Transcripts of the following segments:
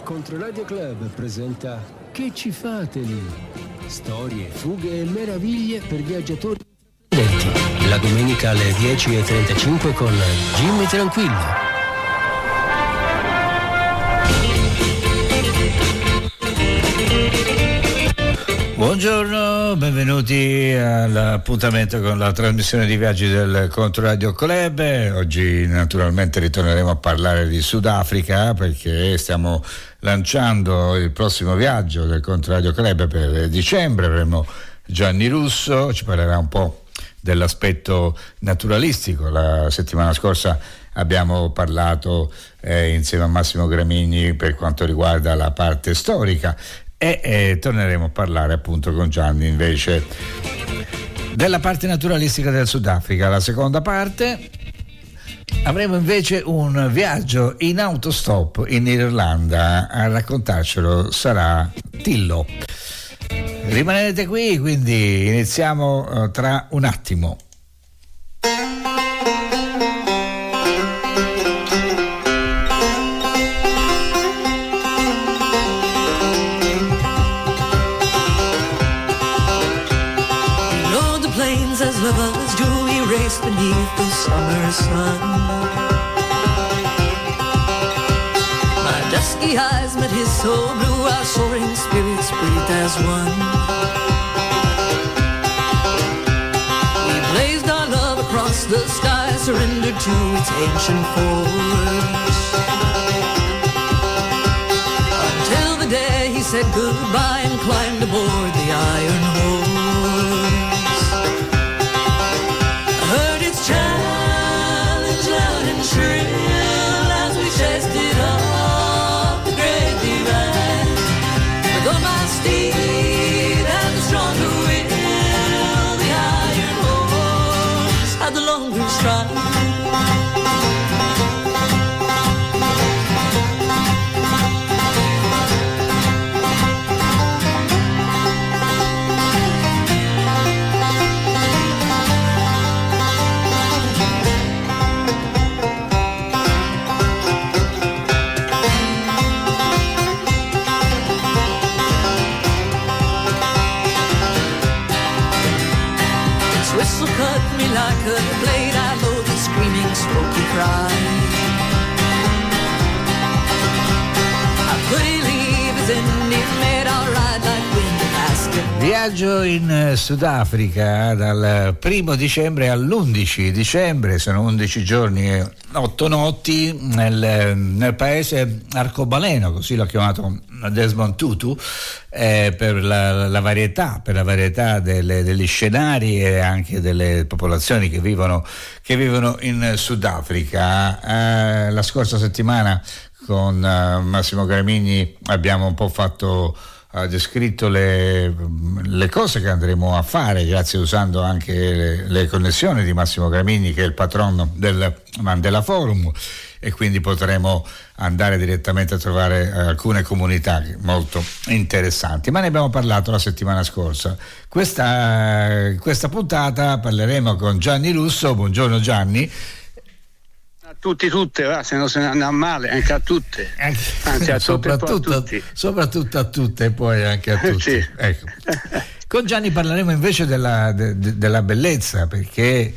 Controradio Club presenta Che ci fate lì? Storie, fughe e meraviglie per viaggiatori indipendenti. La domenica alle 10:35 con Jimmy Tranquillo. Buongiorno, benvenuti all'appuntamento con la trasmissione di viaggi del Controradio Club. Oggi naturalmente ritorneremo a parlare di Sudafrica perché stiamo lanciando il prossimo viaggio del Controradio Club per dicembre. Avremo Gianni Russo, ci parlerà un po' dell'aspetto naturalistico. La settimana scorsa abbiamo parlato insieme a Massimo Gramigni per quanto riguarda la parte storica. E torneremo a parlare appunto con Gianni invece della parte naturalistica del Sudafrica. La seconda parte avremo invece un viaggio in autostop in Irlanda. A raccontarcelo sarà Tillo. Rimanete qui, quindi iniziamo tra un attimo. Beneath the summer sun, my dusky eyes met his soul blue, our soaring spirits breathed as one. We blazed our love across the sky, surrendered to its ancient force, until the day he said goodbye and climbed aboard the iron horse. Challenge loud and shrill as we chased it up the great divide. Though my steed had the stronger will, the iron horse had the longer stride. Cut me like a blade, I know the screaming smoky cry. I couldn't leave his Indian made, I'll ride like wind and ask him. Viaggio in Sudafrica dal 1 dicembre all'11 dicembre, sono 11 giorni e 8 notti nel paese arcobaleno, così l'ho chiamato Desmond Tutu, per la varietà degli scenari e anche delle popolazioni che vivono in Sudafrica. La scorsa settimana con Massimo Gramigni abbiamo un po' ha descritto le cose che andremo a fare, grazie usando anche le connessioni di Massimo Gramigni, che è il patrono del Mandela Forum, e quindi potremo andare direttamente a trovare alcune comunità molto interessanti. Ma ne abbiamo parlato la settimana scorsa. Questa puntata parleremo con Gianni Russo. Buongiorno Gianni. A tutte, se no se ne andrà male anche a tutte, anzi a soprattutto a tutte e poi anche a tutti. Sì. Ecco. Con Gianni parleremo invece della bellezza, perché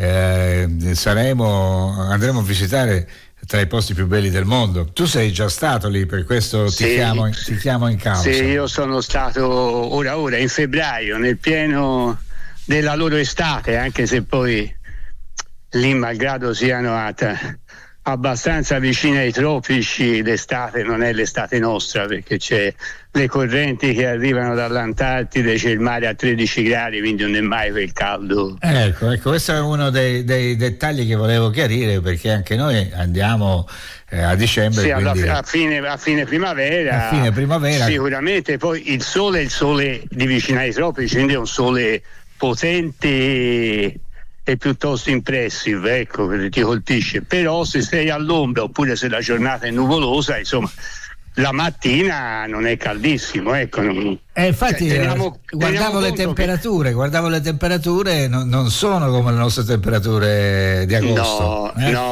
andremo a visitare tra i posti più belli del mondo. Tu sei già stato lì, per questo ti chiamo in causa. Sì, io sono stato ora in febbraio, nel pieno della loro estate, anche se poi lì, malgrado siano abbastanza vicine ai tropici, l'estate non è l'estate nostra, perché c'è le correnti che arrivano dall'Antartide, c'è il mare a 13 gradi, quindi non è mai quel caldo. Ecco, questo è uno dei dettagli che volevo chiarire, perché anche noi andiamo a dicembre. Sì, quindi a fine primavera. A fine primavera. Sicuramente poi il sole di vicino ai tropici, quindi è un sole potente è piuttosto impressive, ecco, ti colpisce. Però se sei all'ombra oppure se la giornata è nuvolosa, insomma, la mattina non è caldissimo, ecco. Infatti teniamo guardavo le temperature, non sono come le nostre temperature di agosto.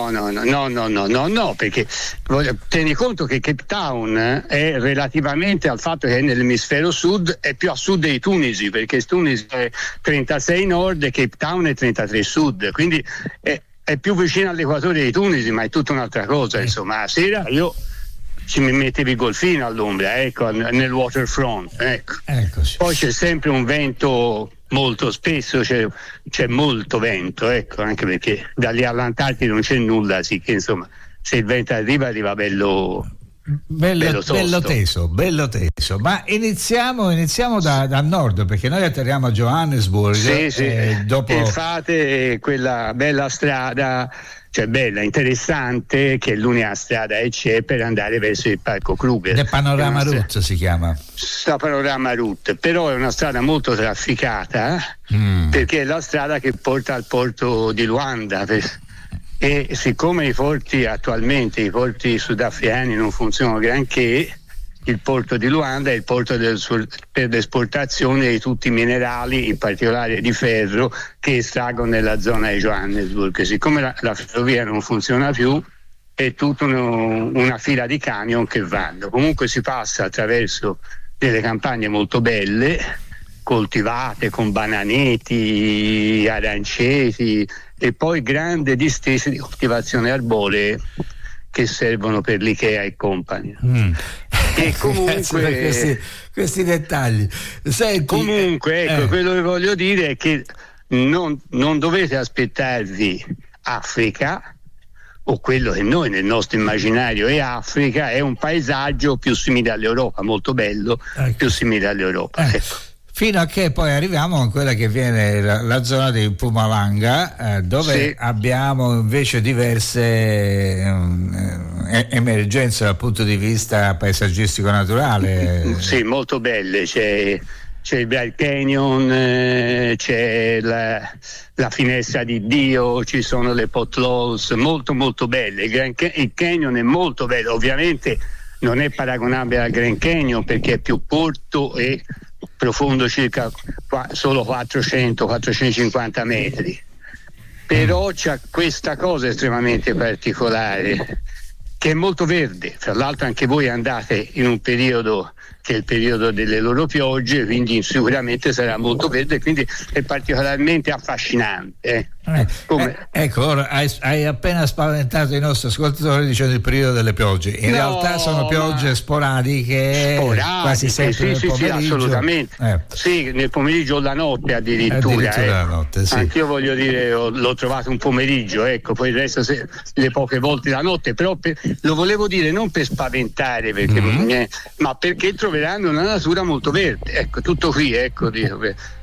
No, perché tieni conto che Cape Town è relativamente al fatto che è nell'emisfero sud, è più a sud di Tunisi, perché Tunisi è 36 nord e Cape Town è 33 sud, quindi è più vicino all'equatore di Tunisi, ma è tutta un'altra cosa, insomma. A sera io ci mettevi il golfino all'ombra, ecco, nel waterfront, ecco. Eccoci. Poi c'è sempre un vento, molto spesso c'è molto vento, ecco, anche perché da lì all'Antartide non c'è nulla, sì che insomma se il vento arriva bello teso. Ma iniziamo da nord, perché noi atterriamo a Johannesburg. Sì. Dopo... E fate quella bella strada, cioè bella, interessante, che è l'unica strada che c'è per andare verso il Parco Kruger. The Panorama Route si chiama. La Panorama Route, però è una strada molto trafficata, perché è la strada che porta al porto di Luanda. E siccome i porti sudafricani non funzionano granché, il porto di Luanda è il porto per l'esportazione di tutti i minerali, in particolare di ferro, che estraggono nella zona di Johannesburg. Siccome la ferrovia non funziona più, è tutta una fila di camion che vanno. Comunque si passa attraverso delle campagne molto belle, coltivate con bananeti, aranceti, e poi grandi distese di coltivazione arboree che servono per l'Ikea e compagni. E comunque questi dettagli. Senti, comunque ecco, quello che voglio dire è che non dovete aspettarvi Africa, o quello che noi nel nostro immaginario è Africa, è un paesaggio più simile all'Europa, molto bello, più simile all'Europa, ecco. Fino a che poi arriviamo a quella che viene la zona di Mpumalanga, dove abbiamo invece diverse emergenze dal punto di vista paesaggistico naturale. Sì, molto belle. C'è il Bright Canyon, c'è la finestra di Dio, ci sono le potholes molto molto belle. Il canyon è molto bello, ovviamente non è paragonabile al Grand Canyon perché è più corto e profondo circa solo 400-450 metri, però c'è questa cosa estremamente particolare che è molto verde. Fra l'altro anche voi andate in un periodo che è il periodo delle loro piogge, quindi sicuramente sarà molto verde, quindi è particolarmente affascinante. Ecco, ora hai appena spaventato i nostri ascoltatori dicendo il periodo delle piogge. In realtà sono piogge sporadiche, quasi sempre nel pomeriggio. Sì, assolutamente. Sì, nel pomeriggio o la notte addirittura. La notte, sì. Anch'io voglio dire, l'ho trovato un pomeriggio, ecco, poi il resto le poche volte la notte, però lo volevo dire non per spaventare, perché ma perché troveranno una natura molto verde. Ecco, tutto qui, ecco, dico.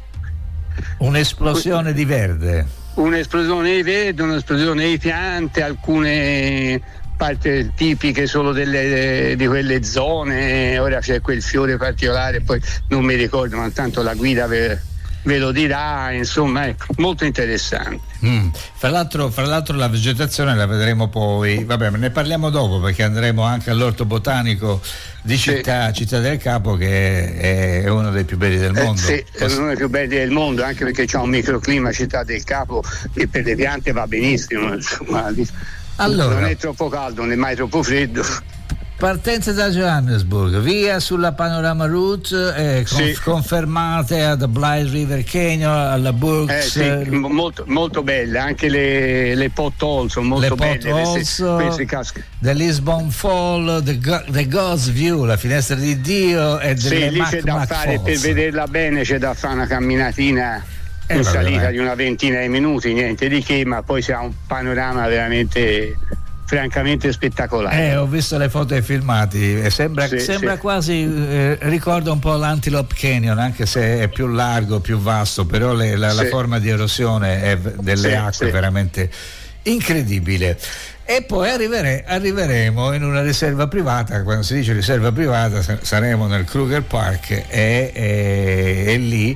Un'esplosione di verde. Un'esplosione di verde, un'esplosione di piante, alcune parti tipiche solo di quelle zone. Ora c'è quel fiore particolare, poi non mi ricordo, ma tanto la guida ve lo dirà, insomma, ecco, molto interessante. Fra l'altro la vegetazione la vedremo poi, vabbè, ne parliamo dopo, perché andremo anche all'Orto Botanico di Città del Capo, che è uno dei più belli del mondo. Sì, è uno dei più belli del mondo, anche perché c'è un microclima Città del Capo che per le piante va benissimo, insomma. Allora, non è troppo caldo, non è mai troppo freddo. Partenza da Johannesburg, via sulla Panorama Route, confermate ad Blythe River Canyon, alla Burks. Sì, molto, molto belle, anche le potholes sono molto belle. Queste casche. The Lisbon Fall, the God's View, la finestra di Dio, e delle lì c'è da fare, per vederla bene c'è da fare una camminatina in salita di una ventina di minuti, niente di che, ma poi si ha un panorama veramente francamente spettacolare. Ho visto le foto e i filmati, sembra quasi, ricorda un po' l'Antelope Canyon, anche se è più largo, più vasto, però la forma di erosione è delle acque veramente incredibile. E poi arriveremo in una riserva privata. Quando si dice riserva privata saremo nel Kruger Park e lì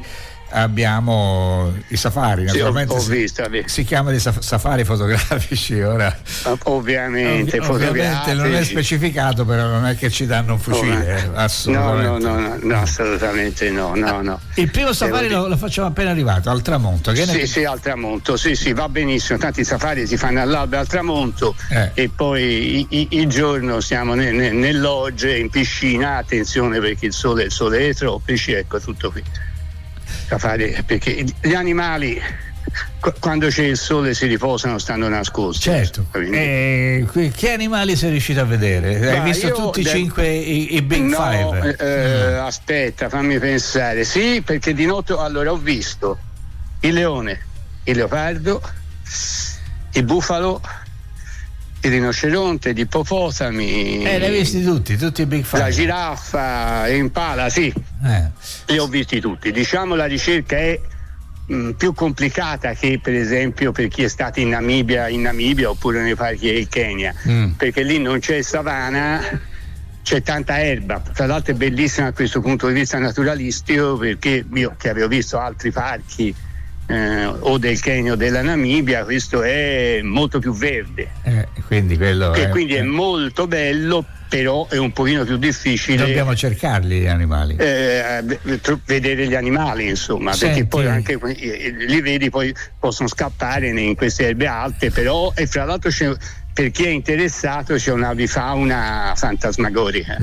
abbiamo i safari, naturalmente ho visto, si chiama dei safari fotografici ora. Ovviamente non è specificato, però non è che ci danno un fucile, assolutamente. No, assolutamente no. Il primo safari lo facciamo appena arrivato al tramonto. Sì, al tramonto, sì, va benissimo. Tanti safari si fanno all'alba e al tramonto, e poi il giorno siamo nel lodge, in piscina. Attenzione, perché il sole è troppo, ecco, tutto qui. Safari, perché gli animali quando c'è il sole si riposano, stanno nascosti. Certo. Che animali sei riuscito a vedere? Hai visto tutti i 5 i Big Five? Aspetta, fammi pensare. Sì, perché di notte allora ho visto il leone, il leopardo, il bufalo, il rinoceronte, gli ippopotami. Li hai visti tutti i Big Five? La giraffa, l'impala, sì. Li ho visti tutti. Diciamo, la ricerca è più complicata che per esempio per chi è stato in Namibia oppure nei parchi del Kenya, perché lì non c'è savana, c'è tanta erba. Tra l'altro è bellissima da questo punto di vista naturalistico, perché io che avevo visto altri parchi o del Kenya o della Namibia, questo è molto più verde, quindi è molto bello, però è un pochino più difficile. Dobbiamo cercarli gli animali, vedere gli animali, insomma. Perché poi anche li vedi, poi possono scappare in queste erbe alte, però, e fra l'altro per chi è interessato c'è un'avifauna fantasmagorica.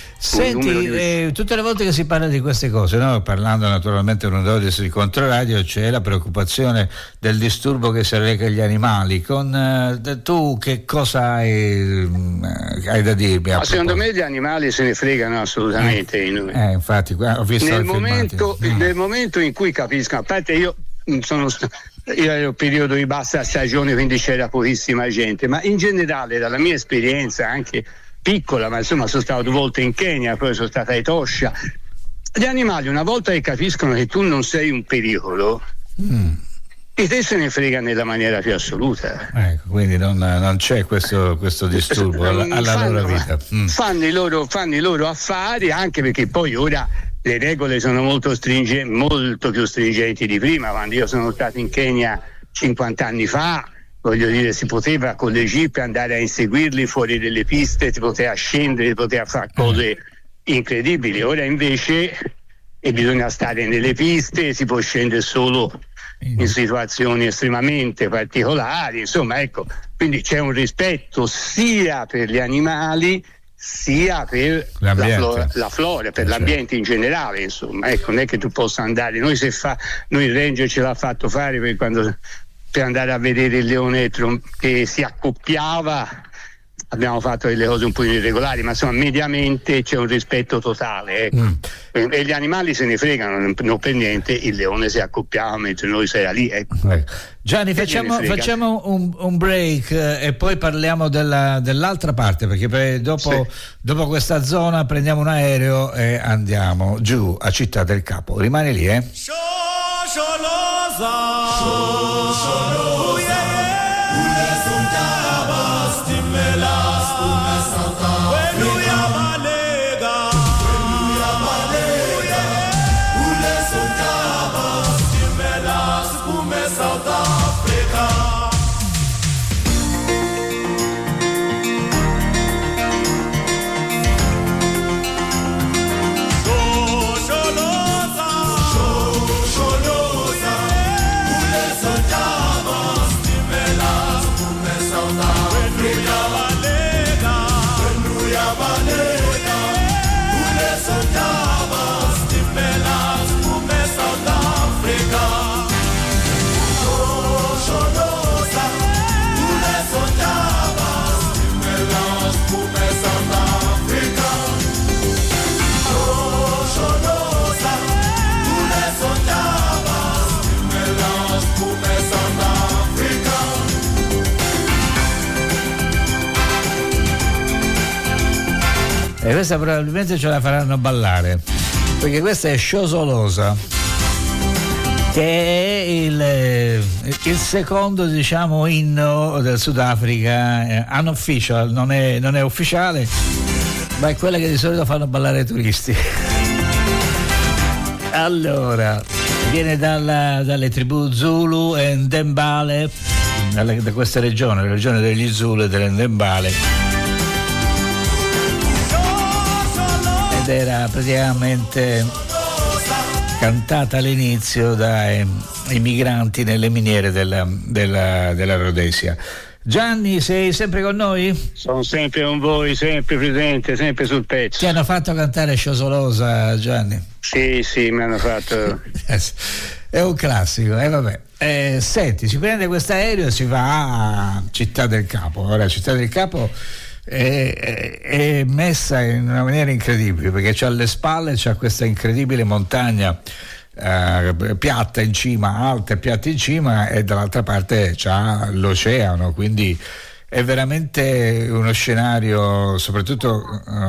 Senti, tutte le volte che si parla di queste cose, no? Parlando naturalmente di un'audience di Controradio, c'è la preoccupazione del disturbo che si reca agli animali. Tu che cosa hai da dirmi? Ma secondo me gli animali se ne fregano assolutamente. Infatti, ho visto nel momento in cui capiscono, a parte io ero un periodo di bassa stagione, quindi c'era pochissima gente, ma in generale dalla mia esperienza anche piccola, ma insomma sono stato 2 volte in Kenya, poi sono stata a Etosha, gli animali una volta che capiscono che tu non sei un pericolo, e te se ne frega nella maniera più assoluta. Quindi non c'è questo disturbo alla loro vita. Fanno i loro affari, anche perché poi ora le regole sono molto più stringenti di prima. Quando io sono stato in Kenya 50 anni fa, voglio dire, si poteva con le jeep andare a inseguirli fuori delle piste, si poteva scendere, si poteva fare cose incredibili. Ora invece bisogna stare nelle piste, si può scendere solo in situazioni estremamente particolari, insomma, ecco, quindi c'è un rispetto sia per gli animali sia per la flora, per l'ambiente in generale, insomma, ecco, non è che tu possa andare, noi il ranger ce l'ha fatto fare per andare a vedere il leone che si accoppiava, abbiamo fatto delle cose un po' irregolari, ma insomma mediamente c'è un rispetto totale, ecco. E gli animali se ne fregano, non per niente il leone si accoppiava mentre noi si era lì, ecco. Gianni, facciamo un break e poi parliamo dell'altra parte, perché poi dopo questa zona prendiamo un aereo e andiamo giù a Città del Capo. Rimani lì, E questa probabilmente ce la faranno ballare, perché questa è Sciosolosa, che è il secondo, diciamo, inno del Sudafrica, unofficial, non è ufficiale, ma è quella che di solito fanno ballare i turisti. Allora, viene dalle tribù Zulu e Ndembale, da questa regione, la regione degli Zulu e delle Ndembale, ed era praticamente cantata all'inizio dai migranti nelle miniere della Rhodesia. Gianni, sei sempre con noi? Sono sempre con voi, sempre presente, sempre sul pezzo. Ti hanno fatto cantare Sciosolosa, Gianni? Sì, mi hanno fatto. È un classico, vabbè. Senti, si prende quest'aereo e si va a Città del Capo. Ora, Città del Capo è messa in una maniera incredibile, perché c'ha alle spalle questa incredibile montagna piatta in cima, alta e piatta in cima, e dall'altra parte c'ha l'oceano, quindi è veramente uno scenario, soprattutto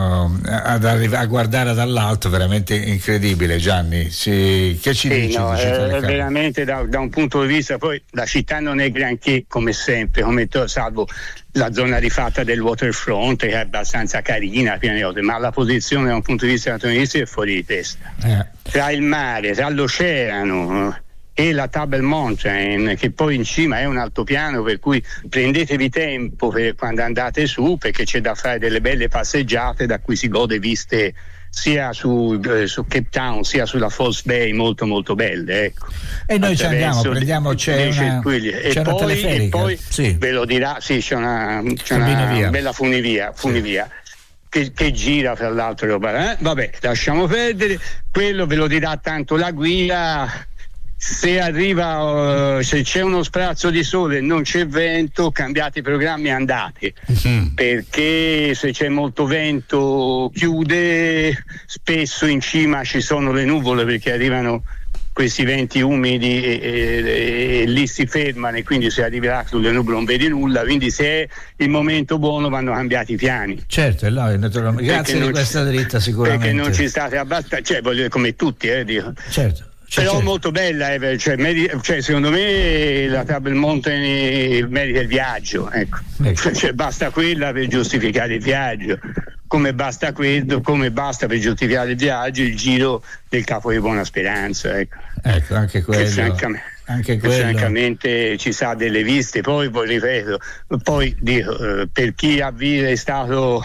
a guardare dall'alto, veramente incredibile. Gianni, che ci dici? No, è veramente da un punto di vista, poi la città non è granché come sempre, salvo la zona rifatta del waterfront, che è abbastanza carina, ma la posizione da un punto di vista naturalistico è fuori di testa. Tra il mare, tra l'oceano e la Table Mountain, che poi in cima è un altopiano, per cui prendetevi tempo per quando andate su, perché c'è da fare delle belle passeggiate da cui si gode viste sia su Cape Town sia sulla False Bay, molto molto belle, ecco. E noi ci andiamo, prendiamo, c'è una teleferica, e poi sì. Ve lo dirà, sì, c'è una bella funivia che gira fra l'altro, vabbè, lasciamo perdere quello, ve lo dirà tanto la guida. Se arriva, se c'è uno sprazzo di sole e non c'è vento, cambiate i programmi e andate, perché se c'è molto vento chiude, spesso in cima ci sono le nuvole, perché arrivano questi venti umidi e lì si fermano, e quindi se arriverà sulle nuvole non vedi nulla, quindi se è il momento buono vanno cambiati i piani. Certo, naturalmente. Grazie di questa dritta, sicuramente. Perché non ci state abbastanza, come tutti, dico. Certo. Però molto bella, secondo me la Table Mountain merita il viaggio, ecco. Basta quella per giustificare il viaggio, come basta per giustificare il viaggio il giro del Capo di Buona Speranza, ecco anche quello. Che francamente ci sa delle viste. Poi ripeto, dico, per chi è stato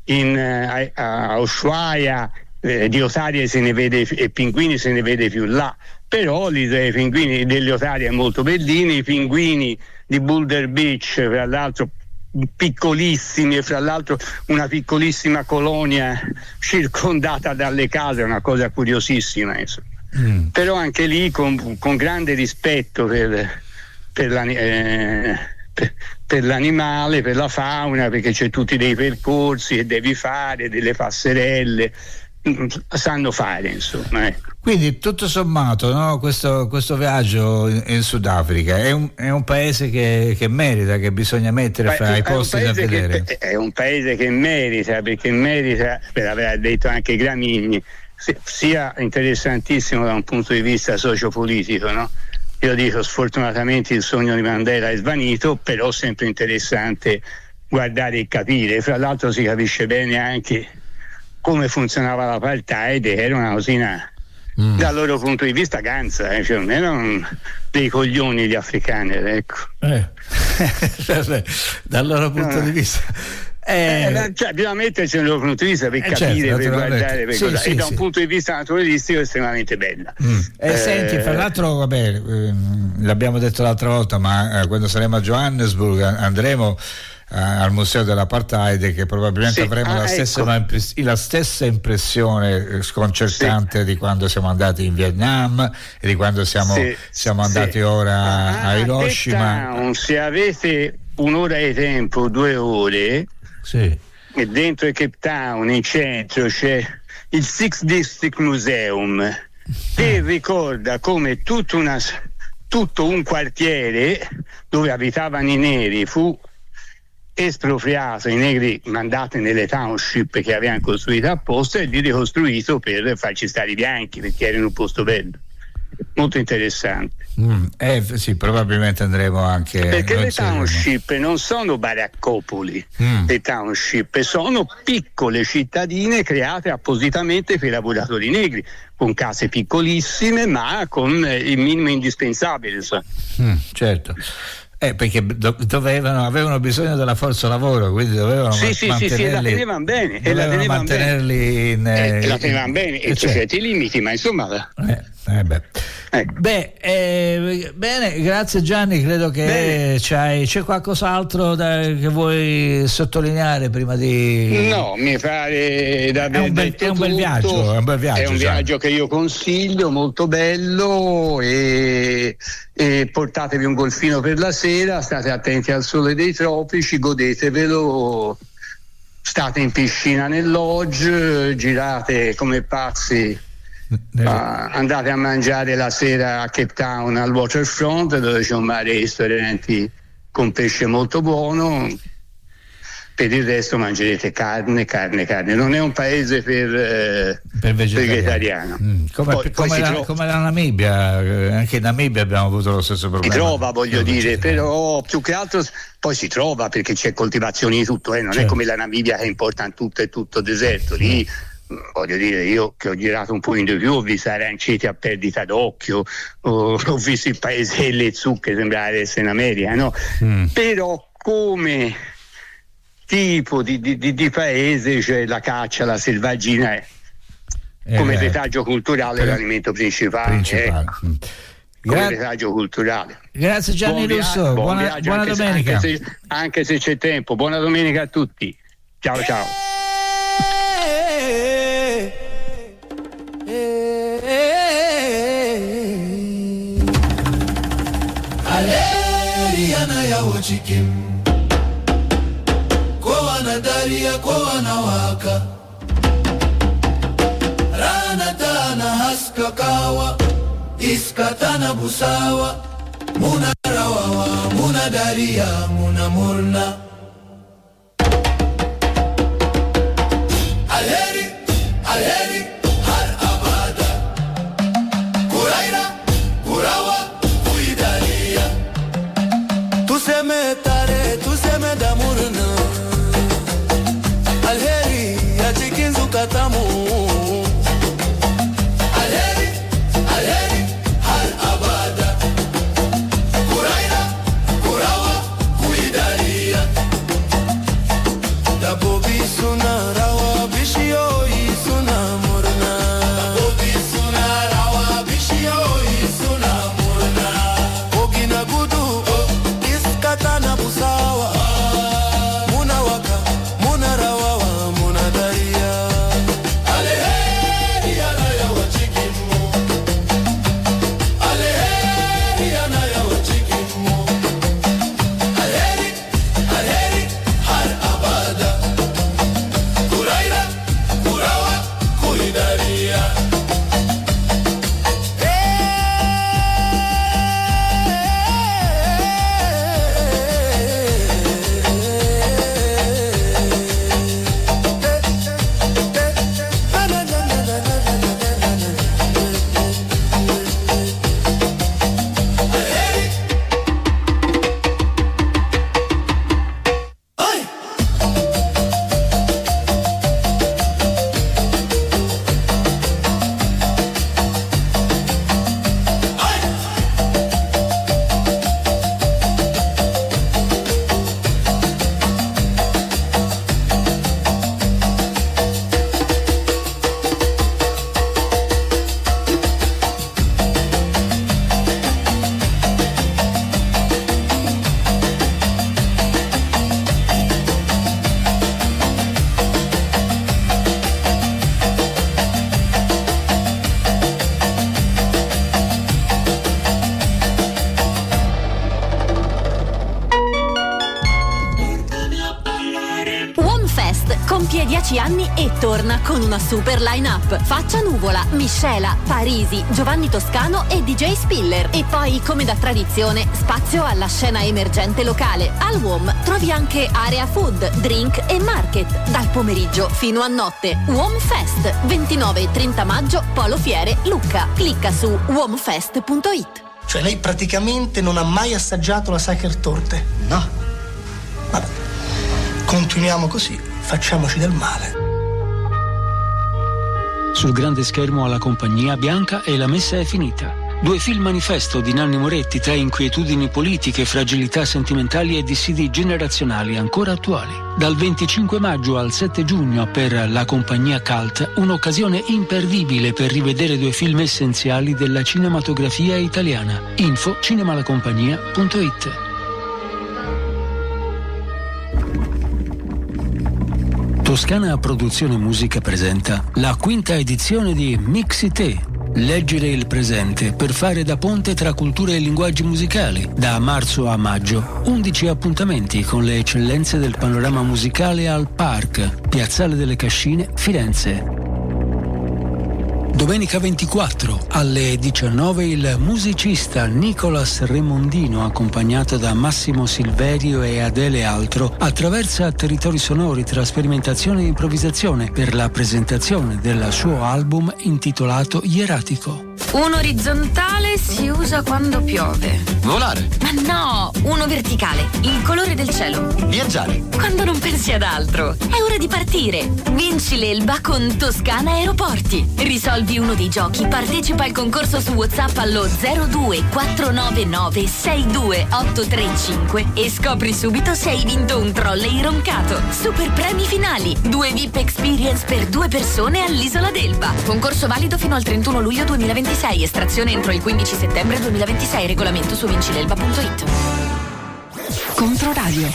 a Ushuaia, di otarie se ne vede e pinguini se ne vede più là, però i pinguini delle otarie è molto bellini, i pinguini di Boulder Beach, fra l'altro piccolissimi, e fra l'altro una piccolissima colonia circondata dalle case, è una cosa curiosissima, però anche lì con grande rispetto per l'animale, per la fauna, perché c'è tutti dei percorsi che devi fare, delle passerelle, sanno fare, insomma, ecco. Quindi tutto sommato, no, questo viaggio in Sudafrica è un paese che merita, che bisogna mettere fra i posti da vedere. È un paese che merita, perché merita, per aver detto anche Gramigni, sia interessantissimo da un punto di vista sociopolitico, no? Io dico, sfortunatamente il sogno di Mandela è svanito, però sempre interessante guardare e capire. Fra l'altro si capisce bene anche come funzionava l'apartheid, era una cosina dal loro punto di vista ganza, non erano dei coglioni gli africani, ecco. Dal loro punto di vista bisogna metterci dal loro punto di vista per capire, certo, per guardare, e da un punto di vista naturalistico è estremamente bella. Senti, fra l'altro, l'abbiamo detto l'altra volta, ma quando saremo a Johannesburg andremo al Museo dell'Apartheid, che probabilmente avremo la stessa impressione sconcertante di quando siamo andati in Vietnam e di quando siamo andati ora a Hiroshima. Se avete un'ora di tempo, 2 ore, e dentro il Cape Town in centro c'è il Six District Museum, che ricorda come tutto un quartiere dove abitavano i neri fu espropriato, i negri mandati nelle township che avevano costruito apposta, e lì ricostruito per farci stare i bianchi, perché era in un posto bello, molto interessante. Sì, probabilmente andremo anche. Perché le township non sono baraccopoli, le township sono piccole cittadine create appositamente per i lavoratori negri, con case piccolissime ma con il minimo indispensabile. Certo. Perché avevano bisogno della forza lavoro, quindi dovevano mantenerli, la tenevano bene, e la tenevano bene, e c'è certi limiti, ma insomma. Bene, grazie Gianni, credo che c'è qualcos'altro che vuoi sottolineare prima di. No, mi pare davvero è un bel viaggio, è un viaggio che io consiglio, molto bello, e portatevi un golfino per la sera, state attenti al sole dei tropici, godetevelo, state in piscina nel lodge, girate come pazzi. Andate a mangiare la sera a Cape Town al waterfront, dove c'è un mare e ristoranti con pesce molto buono. Per il resto mangerete carne. Non è un paese per vegetariano. Come la Namibia, anche in Namibia abbiamo avuto lo stesso problema. Si trova, voglio dire, però più che altro poi si trova, perché c'è coltivazione di tutto, non è come la Namibia che importa tutto, è tutto deserto. Lì voglio dire, io che ho girato un po' in più, ho visto aranceti a perdita d'occhio, ho visto il paese delle zucche, sembrava essere in America, no? Però come tipo di paese, cioè la caccia, la selvaggina come retaggio culturale l'alimento principale. Come retaggio culturale. Grazie Gianni Russo, buona domenica. Anche se c'è tempo, buona domenica a tutti. Ciao. Aleriana ya uchikim kwa na daria kwa na waka rana tana haska kawa iskatana busawa muna rawawa muna daria muna murna Alheri har abada Kuraira Kurawa Kuidalia Tu se me tare tu se me da murna Alheri ya chikin zukatamu Alheri har abada Kuraira Kurawa Kuidalia Da bobi suna rawa bishio compie 10 anni e torna con una super line-up. Faccia Nuvola, Miscela, Parisi, Giovanni Toscano e DJ Spiller. E poi, come da tradizione, spazio alla scena emergente locale. Al WOM trovi anche area food, drink e market. Dal pomeriggio fino a notte. WOM Fest, 29 e 30 maggio, Polo Fiere, Lucca. Clicca su womfest.it. Cioè lei praticamente non ha mai assaggiato la Sachertorte? No. Vabbè, continuiamo così, facciamoci del male. Sul grande schermo alla compagnia bianca e La messa è finita. 2 film manifesto di Nanni Moretti tra inquietudini politiche, fragilità sentimentali e dissidi generazionali ancora attuali. Dal 25 maggio al 7 giugno per la compagnia Cult, un'occasione imperdibile per rivedere 2 film essenziali della cinematografia italiana. Info cinemalacompagnia.it. Toscana Produzione Musica presenta la 5ª edizione di Mixité. Leggere il presente per fare da ponte tra culture e linguaggi musicali. Da marzo a maggio, 11 appuntamenti con le eccellenze del panorama musicale al Park, Piazzale delle Cascine, Firenze. Domenica 24 alle 19 il musicista Nicolas Remondino, accompagnato da Massimo Silverio e Adele Altro, attraversa territori sonori tra sperimentazione e improvvisazione per la presentazione del suo album intitolato Ieratico. Un orizzontale si usa quando piove. Volare. Ma no, uno verticale, il colore del cielo. Viaggiare. Quando non pensi ad altro. È ora di partire. Vinci l'Elba con Toscana Aeroporti. Risolvi uno dei giochi, partecipa al concorso su WhatsApp allo 02499 62835 e scopri subito se hai vinto un trolley roncato. Super premi finali, 2 VIP Experience per 2 persone all'Isola d'Elba. Concorso valido fino al 31 luglio 2026. Estrazione entro il 15 settembre 2026. Regolamento su vincilelba.it. Controradio.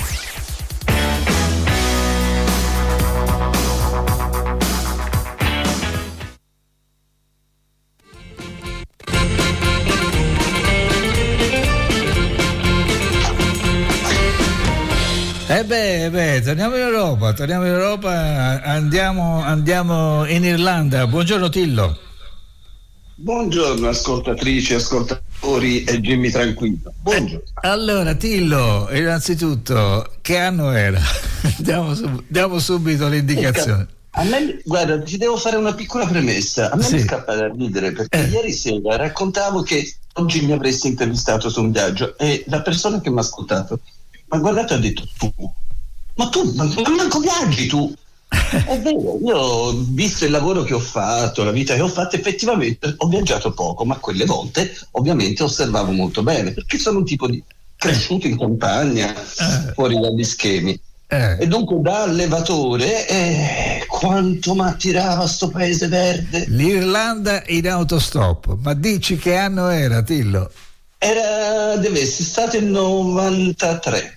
Torniamo in Europa, andiamo in Irlanda. Buongiorno Tillo. Buongiorno ascoltatrici, ascoltatori e Jimmy Tranquillo. Buongiorno. Allora Tillo, innanzitutto, che anno era? diamo subito l'indicazione. A me, guarda, ti devo fare una piccola premessa. A me mi scappa da ridere perché ieri sera raccontavo che oggi mi avresti intervistato su un viaggio e la persona che mi ha ascoltato mi ha guardato e ha detto ma manco viaggi tu. È vero, io visto il lavoro che ho fatto, la vita che ho fatto, effettivamente ho viaggiato poco, ma quelle volte ovviamente osservavo molto bene perché sono un tipo di cresciuto in campagna, fuori dagli schemi. E dunque da allevatore quanto mi attirava sto paese verde. L'Irlanda in autostop, ma dici che anno era Tillo? Deve essere stato il 93.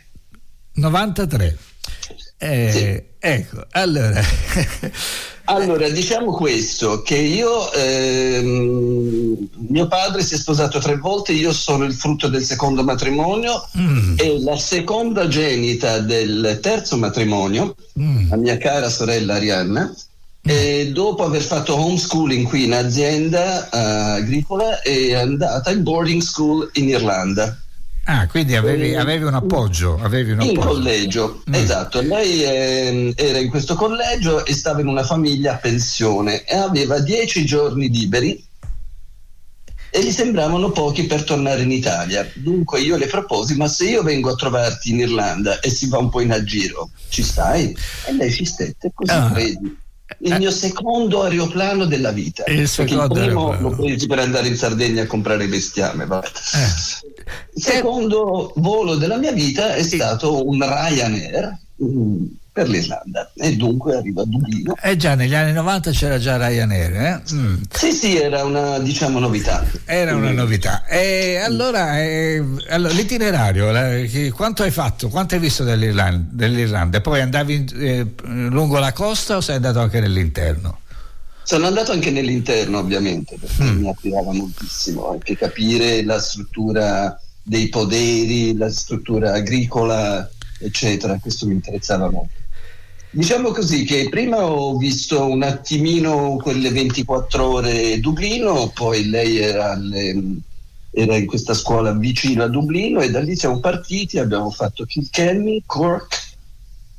Sì. Ecco, allora diciamo questo, che io mio padre si è sposato 3 volte, io sono il frutto del secondo matrimonio e la secondagenita del terzo matrimonio, la mia cara sorella Arianna, e dopo aver fatto homeschooling qui in azienda agricola è andata in boarding school in Irlanda. Quindi avevi un appoggio. In collegio, esatto. Lei era in questo collegio e stava in una famiglia a pensione e aveva 10 giorni liberi e gli sembravano pochi per tornare in Italia. Dunque io le proposi: ma se io vengo a trovarti in Irlanda e si va un po' in giro, ci stai? E lei ci stette, così presi il mio secondo aeroplano della vita. Il primo l'ho preso per andare in Sardegna a comprare bestiame. Il secondo volo della mia vita è stato un Ryanair per l'Irlanda e dunque arrivo a Dublino. Già negli anni 90 c'era già Ryanair, Sì, era una novità. Era una novità. E allora l'itinerario, quanto hai fatto? Quanto hai visto dell'Irlanda? Poi andavi lungo la costa o sei andato anche nell'interno? Sono andato anche nell'interno, ovviamente, perché mi attirava moltissimo anche capire la struttura dei poderi, la struttura agricola, eccetera. Questo mi interessava molto. Diciamo così che prima ho visto un attimino quelle 24 ore Dublino, poi lei era in questa scuola vicino a Dublino e da lì siamo partiti, abbiamo fatto Kilkenny, Cork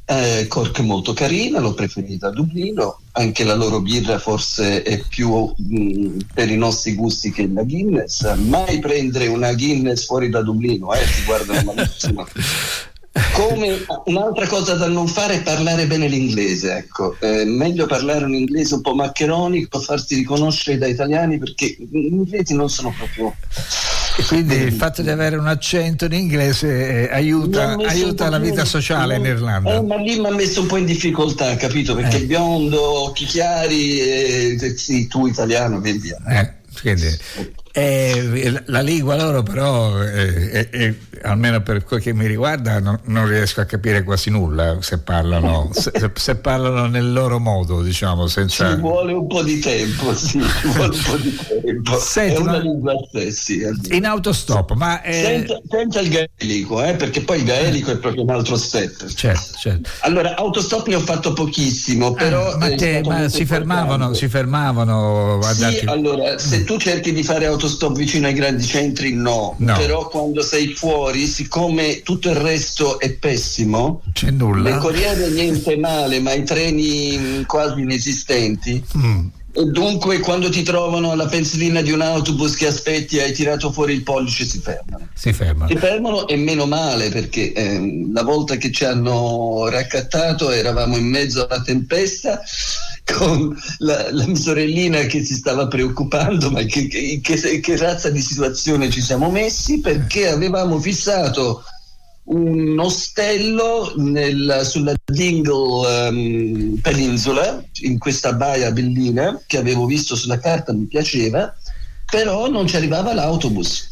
Cork è molto carina, l'ho preferita a Dublino, anche la loro birra forse è più per i nostri gusti che la Guinness. Mai prendere una Guinness fuori da Dublino, ti guardano malissimo. Come un'altra cosa da non fare è parlare bene l'inglese, ecco. Meglio parlare un inglese un po' maccheronico, farsi riconoscere da italiani, perché gli inglesi non sono proprio... E quindi il fatto di avere un accento in inglese aiuta la vita sociale in Irlanda. Ma lì mi ha messo un po' in difficoltà, capito? Perché biondo, occhi chiari, sì, tu italiano, via via. Quindi la lingua loro però almeno per quel che mi riguarda non riesco a capire quasi nulla se parlano se parlano nel loro modo, diciamo, senza... Ci vuole un po' di tempo, sì, ci vuole un po' di tempo. Senti, è una lingua stessa, in autostop, ma senza il gaelico, perché poi il gaelico è proprio un altro step. Certo. Allora, autostop ne ho fatto pochissimo, però ma si fermavano a sì, darti... allora, se tu cerchi di fare autostop vicino ai grandi centri, no. Però quando sei fuori, siccome tutto il resto è pessimo, c'è nulla, le corriere niente male, ma i treni quasi inesistenti, e dunque quando ti trovano alla pensilina di un autobus che aspetti e hai tirato fuori il pollice, si fermano e meno male, perché la volta che ci hanno raccattato eravamo in mezzo alla tempesta con la mia sorellina che si stava preoccupando, ma che razza di situazione ci siamo messi, perché avevamo fissato un ostello sulla Dingle Peninsula, in questa baia bellina che avevo visto sulla carta, mi piaceva, però non ci arrivava l'autobus.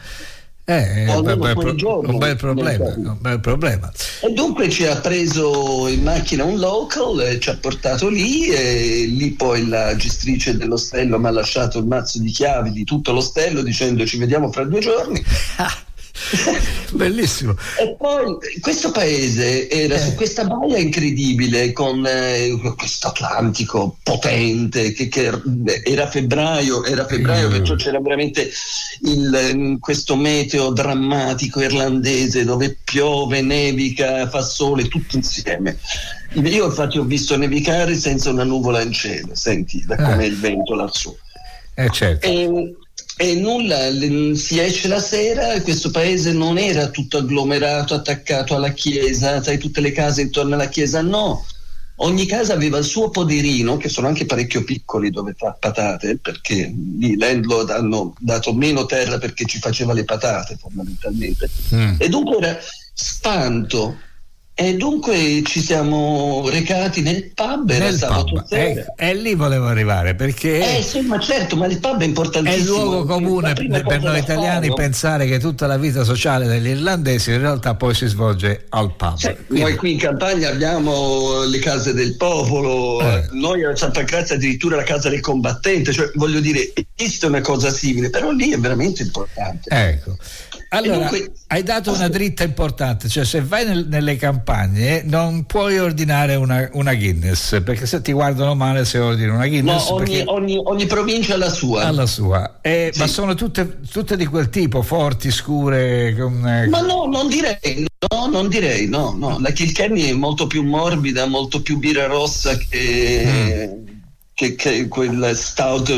Un bel problema. E dunque ci ha preso in macchina un local e ci ha portato lì, e lì poi la gestrice dell'ostello mi ha lasciato il mazzo di chiavi di tutto l'ostello dicendo ci vediamo fra 2 giorni. Bellissimo. E poi questo paese era su questa baia incredibile, con questo Atlantico potente, che era febbraio, perciò c'era veramente questo meteo drammatico irlandese dove piove, nevica, fa sole, tutto insieme. Io infatti ho visto nevicare senza una nuvola in cielo, senti da com'è il vento lassù. Certo. E nulla, si esce la sera, questo paese non era tutto agglomerato, attaccato alla chiesa, sai, tutte le case intorno alla chiesa, no. Ogni casa aveva il suo poderino, che sono anche parecchio piccoli, dove fa patate, perché lì landlord hanno dato meno terra perché ci faceva le patate fondamentalmente. E dunque era spanto. E dunque ci siamo recati nel pub, era sabato sera. E lì volevo arrivare, perché sì, ma certo, ma il pub è importantissimo. È il luogo comune per noi italiani pensare che tutta la vita sociale degli irlandesi in realtà poi si svolge al pub. Noi qui in campagna abbiamo le case del popolo, noi a San Pancrazio addirittura la casa del combattente, cioè voglio dire, esiste una cosa simile, però lì è veramente importante. Ecco. Allora, dunque, hai dato una dritta importante, cioè se vai nelle campagne non puoi ordinare una Guinness, perché se ti guardano male se ordini una Guinness. No, ogni provincia ha la sua. Sì. Ma sono tutte di quel tipo, forti, scure. Ma no, non direi. La Kilkenny è molto più morbida, molto più birra rossa che quel stout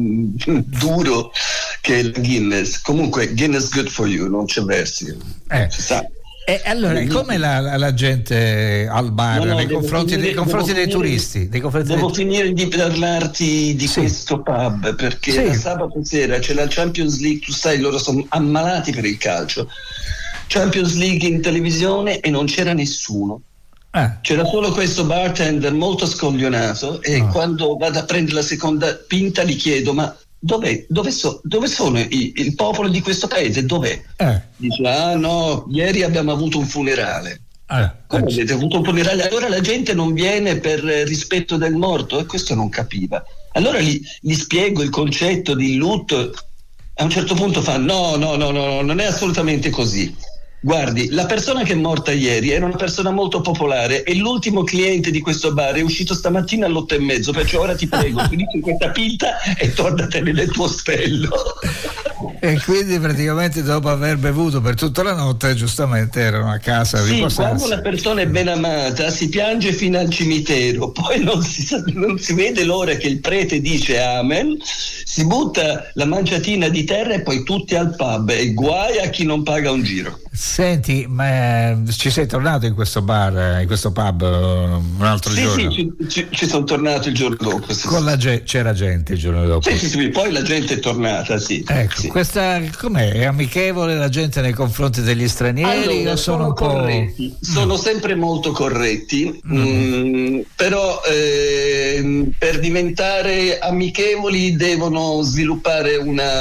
duro che è la Guinness. Comunque Guinness good for you, non c'è versi, si sa. E allora come la gente al bar nei confronti dei turisti? Devo finire di parlarti di questo pub, perché la sabato sera c'è la Champions League, tu sai, loro sono ammalati per il calcio. Champions League in televisione e non c'era nessuno. C'era solo questo bartender molto scoglionato, e quando vado a prendere la seconda pinta gli chiedo: ma dove sono il popolo di questo paese? Dov'è? Dice: no, ieri abbiamo avuto un funerale. Come avete avuto un funerale? Allora la gente non viene per rispetto del morto? E questo non capiva. Allora gli spiego il concetto di lutto. A un certo punto fa: no, non è assolutamente così. Guardi, la persona che è morta ieri era una persona molto popolare e l'ultimo cliente di questo bar è uscito stamattina alle 8:30, perciò ora ti prego, finisci questa pinta e tornatene nel tuo ostello. E quindi praticamente dopo aver bevuto per tutta la notte, giustamente erano a casa a Sì, riposarsi. quando una persona è ben amata si piange fino al cimitero, poi non si vede l'ora che il prete dice amen, si butta la manciatina di terra e poi tutti al pub, e guai a chi non paga un giro. Senti, ma ci sei tornato in questo bar, in questo pub un altro giorno? Sì, ci sono tornato il giorno dopo. Sì. C'era gente il giorno dopo? Sì, poi la gente è tornata, sì. Ecco, sì. Questa com'è? È amichevole la gente nei confronti degli stranieri? Allora, o sono un po'... corretti, sono sempre molto corretti, però per diventare amichevoli devono sviluppare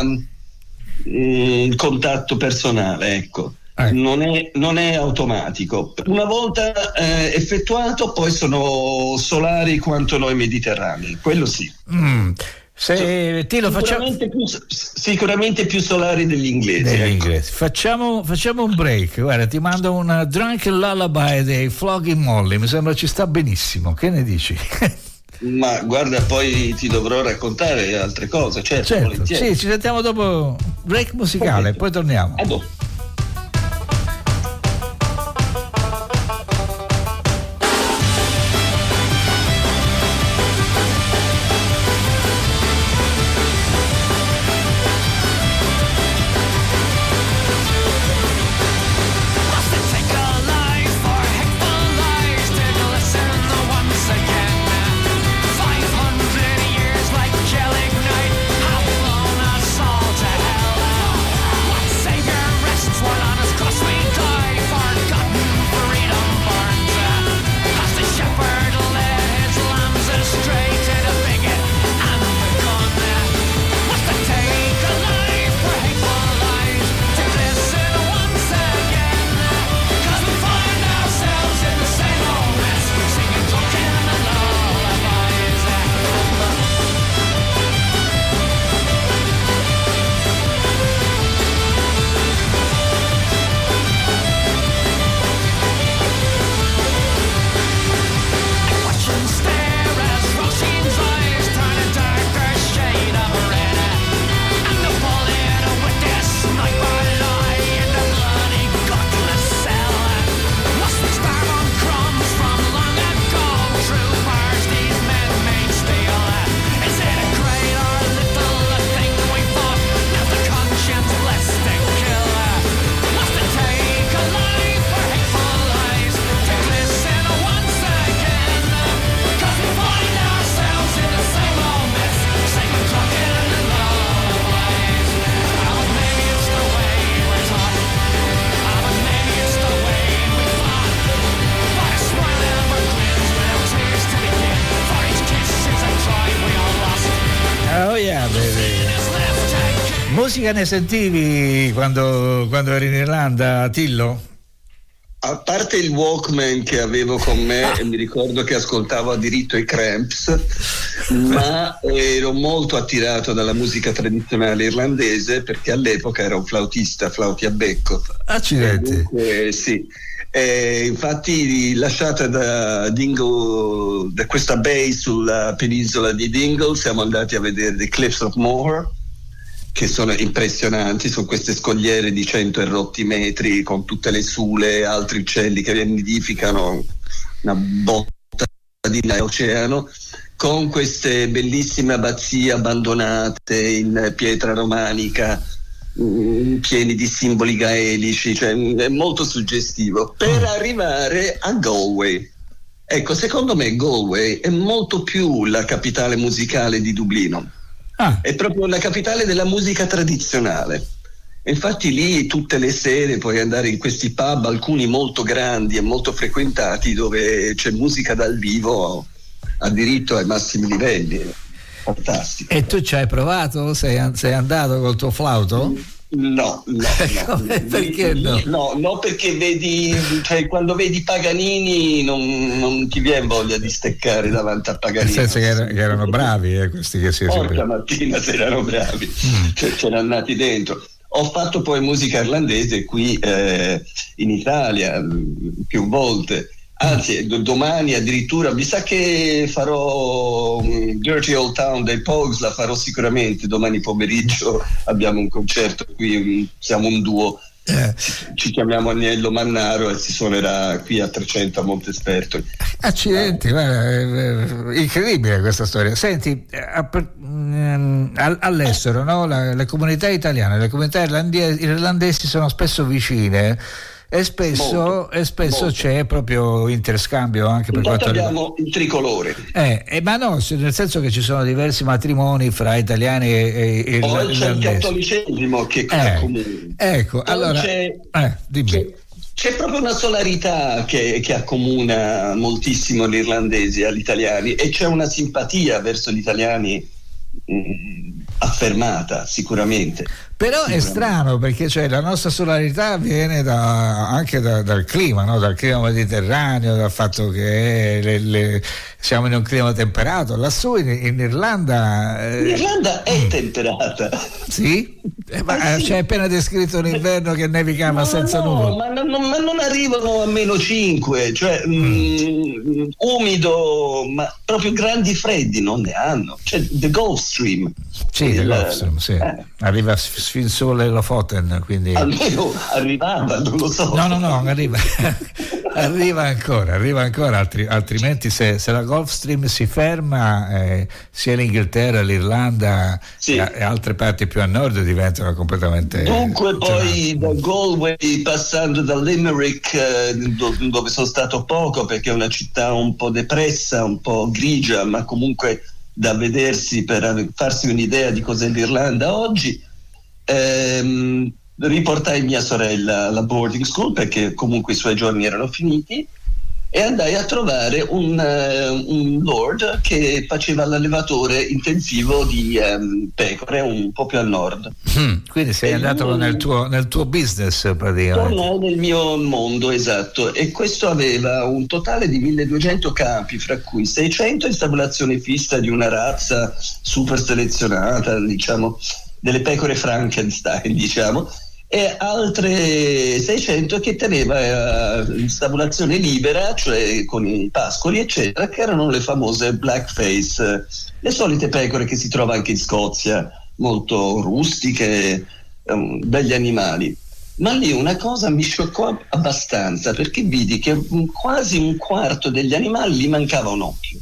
un contatto personale, ecco. Non è automatico. Una volta effettuato, poi sono solari quanto noi mediterranei, quello sì. Se ti lo facciamo sicuramente più solari degli inglesi. Ecco. Facciamo un break. Guarda, ti mando un Drunken Lullaby dei Flogging Molly, mi sembra ci sta benissimo. Che ne dici? Ma guarda, poi ti dovrò raccontare altre cose, certo. Sì, ci sentiamo dopo break musicale, poi torniamo. Musica ne sentivi quando eri in Irlanda, Tillo? A parte il Walkman che avevo con me, e mi ricordo che ascoltavo a diritto i Cramps, ma ero molto attirato dalla musica tradizionale irlandese, perché all'epoca ero un flautista, flauti a becco. Accidenti. Sì. Infatti lasciata da Dingle, da questa bay sulla penisola di Dingle, siamo andati a vedere The Cliffs of Moher, che sono impressionanti, sono queste scogliere di 100 e rotti metri con tutte le sule, altri uccelli che nidificano una botta di oceano, con queste bellissime abbazie abbandonate in pietra romanica, pieni di simboli gaelici, cioè è molto suggestivo, per arrivare a Galway. Ecco, secondo me Galway è molto più la capitale musicale di Dublino. È proprio la capitale della musica tradizionale. Infatti lì tutte le sere puoi andare in questi pub, alcuni molto grandi e molto frequentati, dove c'è musica dal vivo a diritto ai massimi livelli. Fantastico. E tu ci hai provato? Sei andato col tuo flauto? No. Perché no? No, perché vedi, cioè, quando vedi Paganini non ti viene voglia di steccare davanti a Paganini. Nel senso che erano bravi, questi che si Porca mattina se erano bravi, cioè, c'erano nati dentro. Ho fatto poi musica irlandese qui in Italia più volte. Anzi, domani addirittura, mi sa che farò Dirty Old Town dei Pogues, la farò sicuramente domani pomeriggio. Abbiamo un concerto qui, siamo un duo, ci chiamiamo Agnello Mannaro e si suonerà qui a 300 a Montesperto. Accidenti, guarda, incredibile questa storia. Senti, all'estero, no? Le comunità italiane, le comunità irlandesi sono spesso vicine. E spesso c'è proprio interscambio anche per quanto riguarda. Abbiamo il tricolore. Ma no, nel senso che ci sono diversi matrimoni fra italiani e irlandesi. C'è il cattolicesimo che accomuna. Ecco, poi allora dimmi. C'è proprio una solarità che accomuna moltissimo gli irlandesi agli italiani, e c'è una simpatia verso gli italiani affermata sicuramente. Però è strano perché la nostra solarità viene anche dal clima, no? Dal clima mediterraneo, dal fatto che siamo in un clima temperato. Lassù in Irlanda l'Irlanda è temperata. Sì? Ma sì. C'è appena descritto un inverno che nevicava senza nuvole. Ma non arrivano a -5, cioè umido, ma proprio grandi freddi non ne hanno. C'è the Gulf Stream. Sì, il Gulf Stream, sì. Arriva fin solo Lofoten, quindi almeno arrivava, non lo so. No, arriva ancora, altrimenti se la Gulf Stream si ferma, sia l'Inghilterra, l'Irlanda e altre parti più a nord diventano completamente. Dunque poi da Galway, passando da Limerick, dove sono stato poco perché è una città un po' depressa, un po' grigia, ma comunque da vedersi per farsi un'idea di cos'è l'Irlanda oggi. Riportai mia sorella alla boarding school perché comunque i suoi giorni erano finiti, e andai a trovare un lord che faceva l'allevatore intensivo di pecore un po' più al nord. Quindi sei andato nel tuo business praticamente. Tornai nel mio mondo, esatto, e questo aveva un totale di 1200 capi, fra cui 600 instabulazioni fissa di una razza super selezionata, diciamo delle pecore Frankenstein, diciamo, e altre 600 che teneva in stabulazione libera, cioè con i pascoli eccetera, che erano le famose blackface, le solite pecore che si trova anche in Scozia, molto rustiche, begli animali. Ma lì una cosa mi scioccò abbastanza, perché vidi che quasi un quarto degli animali gli mancava un occhio.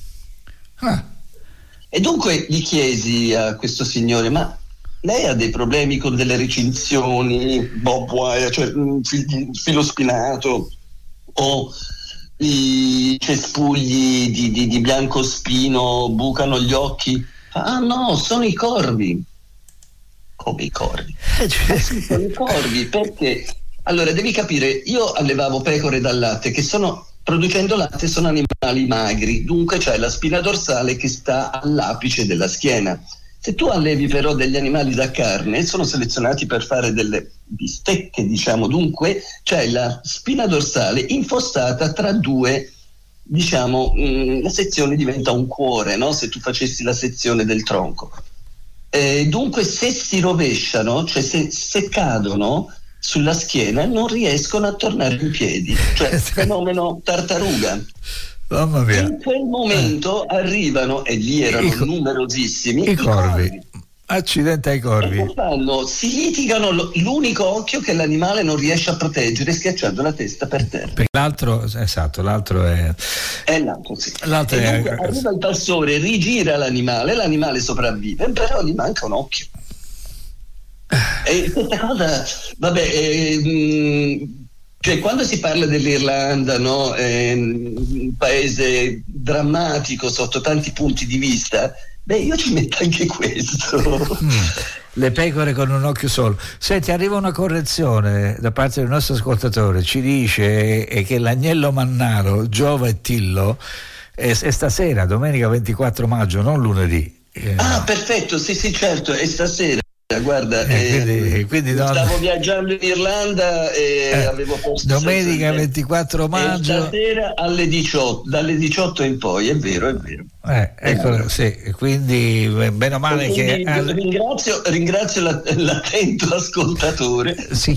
E dunque gli chiesi a questo signore: ma lei ha dei problemi con delle recinzioni, bob wire, cioè filo spinato, o i cespugli di biancospino bucano gli occhi? Ah no, sono i corvi. Come i corvi? Sì, sono i corvi, perché allora devi capire, io allevavo pecore dal latte che producendo latte sono animali magri, dunque c'è la spina dorsale che sta all'apice della schiena. Se tu allevi però degli animali da carne, sono selezionati per fare delle bistecche, diciamo, dunque c'è la spina dorsale infostata tra due, diciamo, la sezione diventa un cuore, no? Se tu facessi la sezione del tronco. Dunque se si rovesciano, cioè se cadono sulla schiena, non riescono a tornare in piedi, cioè fenomeno tartaruga. Mamma mia. In quel momento arrivano, e lì erano numerosissimi, i corvi. Accidente ai corvi. Si litigano l'unico occhio che l'animale non riesce a proteggere, schiacciando la testa per terra. Perché l'altro è l'altro, sì. Arriva il pastore, rigira l'animale sopravvive, però gli manca un occhio. E questa cosa, cioè quando si parla dell'Irlanda, no, un paese drammatico sotto tanti punti di vista, io ci metto anche questo. Le pecore con un occhio solo. Senti, arriva una correzione da parte del nostro ascoltatore, ci dice che l'Agnello Mannaro, Giova e Tillo è stasera, domenica 24 maggio, non lunedì. Perfetto, sì certo, è stasera. Guarda, quindi stavo viaggiando in Irlanda e avevo posto domenica 24 maggio stasera alle 18, dalle 18 in poi, è vero. Ecco, sì, quindi bene o male che ringrazio l'attento ascoltatore.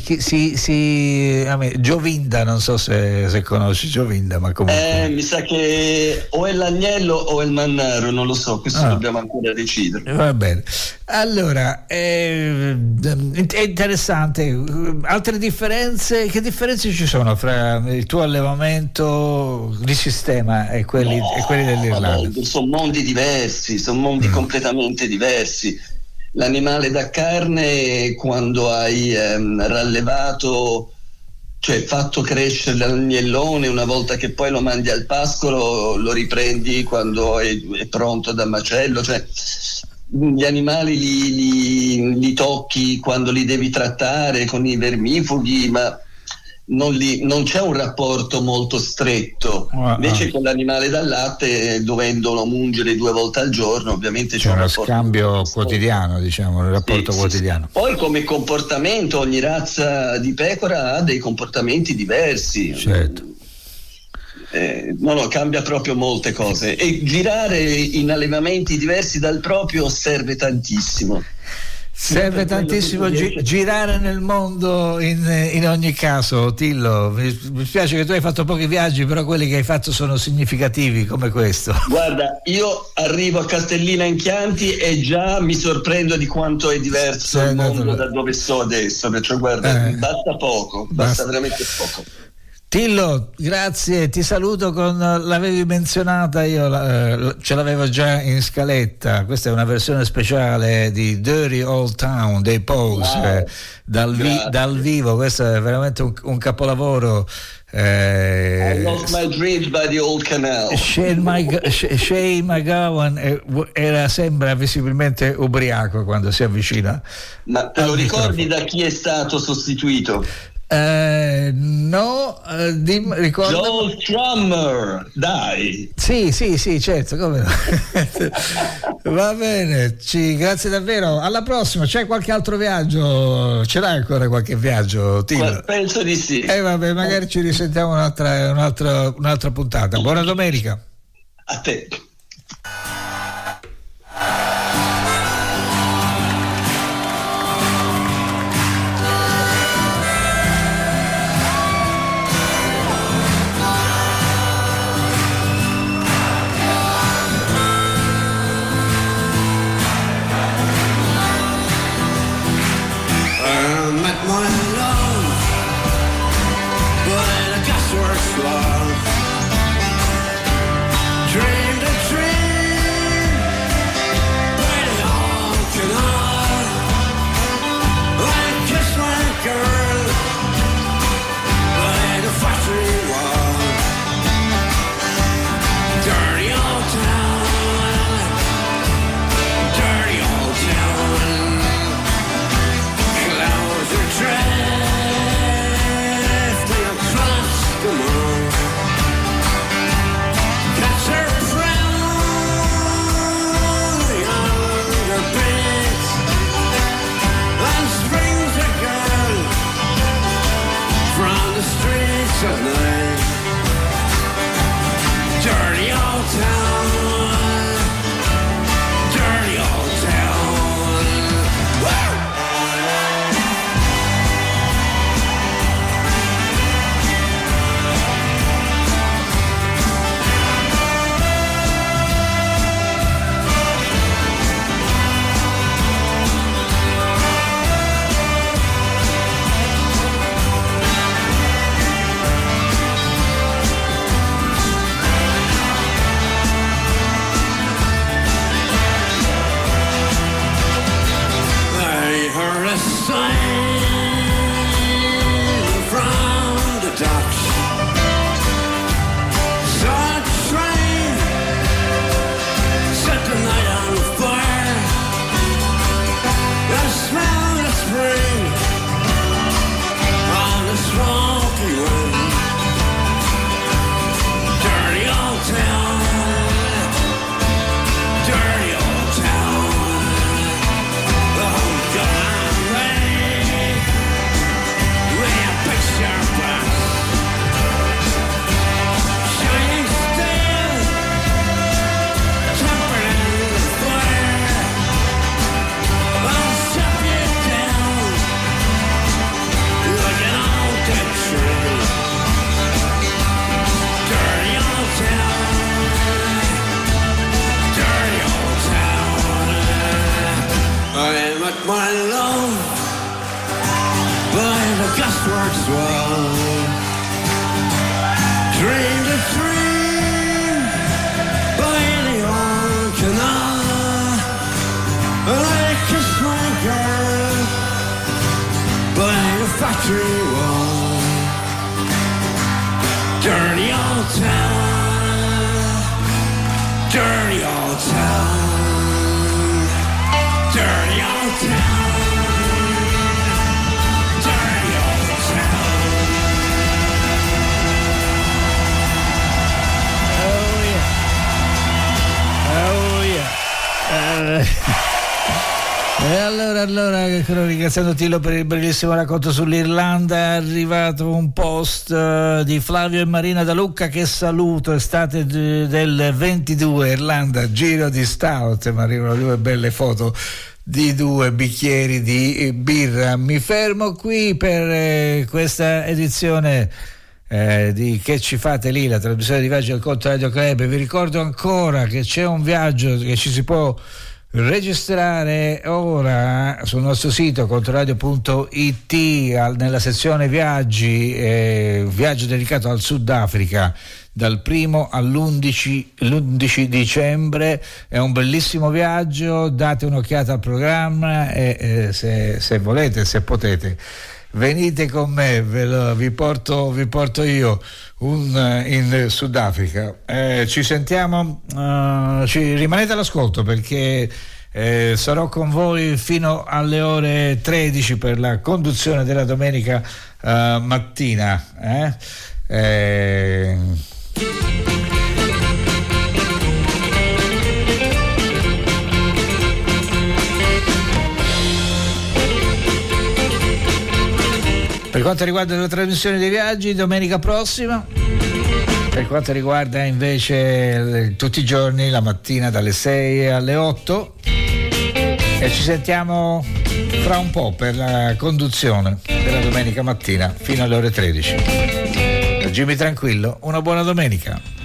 Giovinda, non so se conosci Giovinda, ma comunque mi sa che o è l'agnello o è il mannaro, non lo so, questo dobbiamo ancora decidere. Va bene, allora è interessante. Altre differenze, che differenze ci sono fra il tuo allevamento di sistema e quelli dell'Irlanda? Sono mondi diversi, sono mondi completamente diversi. L'animale da carne, quando hai rallevato, cioè fatto crescere l'agnellone, una volta che poi lo mandi al pascolo lo riprendi quando è pronto da macello, cioè gli animali li tocchi quando li devi trattare con i vermifughi, ma non c'è un rapporto molto stretto. Invece con l'animale da latte, dovendolo mungere 2 volte al giorno, ovviamente c'è uno scambio quotidiano, diciamo, un rapporto quotidiano. Sì. Poi come comportamento ogni razza di pecora ha dei comportamenti diversi. Certo. Cambia proprio molte cose, e girare in allevamenti diversi dal proprio serve tantissimo. Serve tantissimo girare nel mondo in ogni caso. Tillo, mi spiace che tu hai fatto pochi viaggi, però quelli che hai fatto sono significativi come questo. Guarda, io arrivo a Castellina in Chianti e già mi sorprendo di quanto è diverso il mondo da dove sto adesso, perciò guarda, basta veramente poco. Tillo, grazie, ti saluto l'avevi menzionata, io ce l'avevo già in scaletta. Questa è una versione speciale di Dirty Old Town dei Pose, dal vivo. Questo è veramente un capolavoro. I lost my dreams by the old canal. Shane McGowan sembra visibilmente ubriaco quando si avvicina. Ma te lo ricordi da chi è stato sostituito? Ricordo. Joel Strummer, dai. Sì, certo, come no. Va bene, grazie davvero. Alla prossima. C'è qualche altro viaggio? Ce l'hai ancora qualche viaggio, Tillo? Penso di sì. Vabbè, magari ci risentiamo un'altra puntata. Buona domenica. A te. Dreamed this works well. Dream to dream, but anyone cannot. Like a smoker, but ain't a factory wall. Dirty old town, dirty old town, dirty old town. E allora, ringraziando Tillo per il bellissimo racconto sull'Irlanda, è arrivato un post di Flavio e Marina da Lucca che saluto, estate del 22, Irlanda, giro di stout, ma arrivano due belle foto di due bicchieri di birra. Mi fermo qui per questa edizione di Che ci fate lì, la trasmissione di viaggio del Conto Radio Club. Vi ricordo ancora che c'è un viaggio che ci si può registrare ora sul nostro sito contoradio.it nella sezione viaggi, viaggio dedicato al Sudafrica dal 1 all'11 dicembre. È un bellissimo viaggio, date un'occhiata al programma e se volete, se potete, venite con me, vi porto io in Sudafrica. Ci sentiamo, rimanete all'ascolto perché sarò con voi fino alle ore 13 per la conduzione della domenica mattina. Per quanto riguarda la trasmissione dei viaggi, domenica prossima. Per quanto riguarda invece tutti i giorni, la mattina dalle 6 alle 8. E ci sentiamo fra un po' per la conduzione della domenica mattina fino alle ore 13. Da Jimmy Tranquillo, una buona domenica.